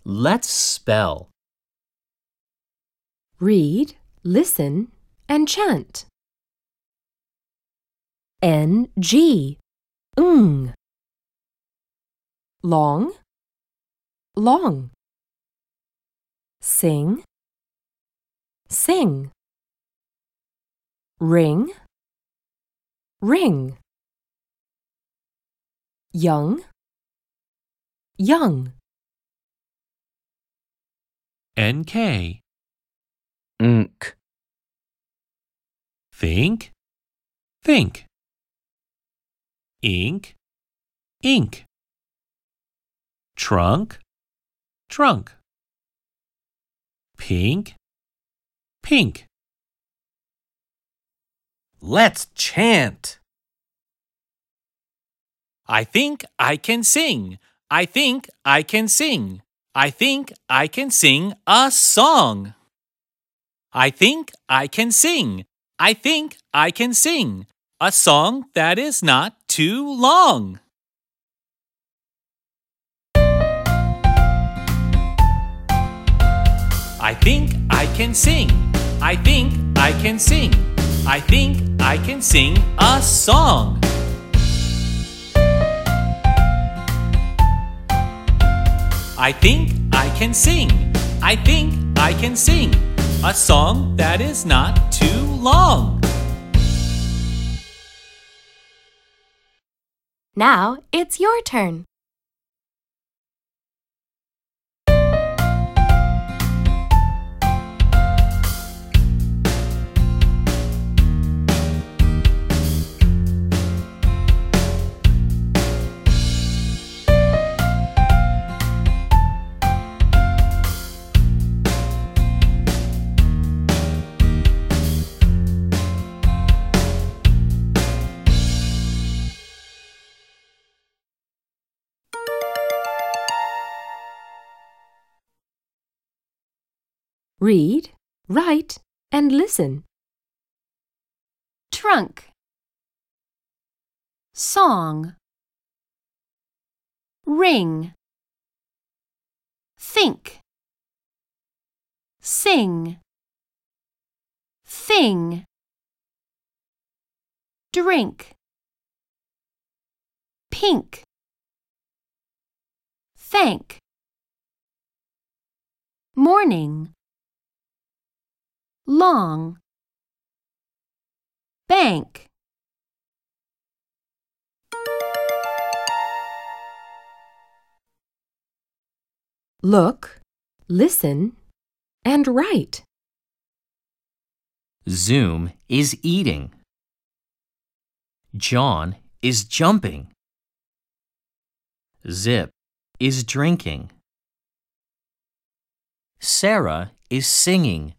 Let's spell. Read, listen, and chant. N-G, ng. Long, long. Sing, sing. Ring, ring. Young, young. NK. Nk. Think, think. Ink, ink. Trunk, trunk. Pink, pink. Let's chant. I think I can sing. I think I can sing. I think I can sing a song. I think I can sing. I think I can sing a song that is not too long. I think I can sing. I think I can sing. I think I can sing a song. I think I can sing. I think I can sing a song that is not too long. Now it's your turn. Read, write, and listen. Trunk. Song. Ring. Think. Sing. Thing. Drink. Pink. Thank. Morning. Long. Bank. Look, listen, and write. Zoom is eating. John is jumping. Zip is drinking. Sarah is singing.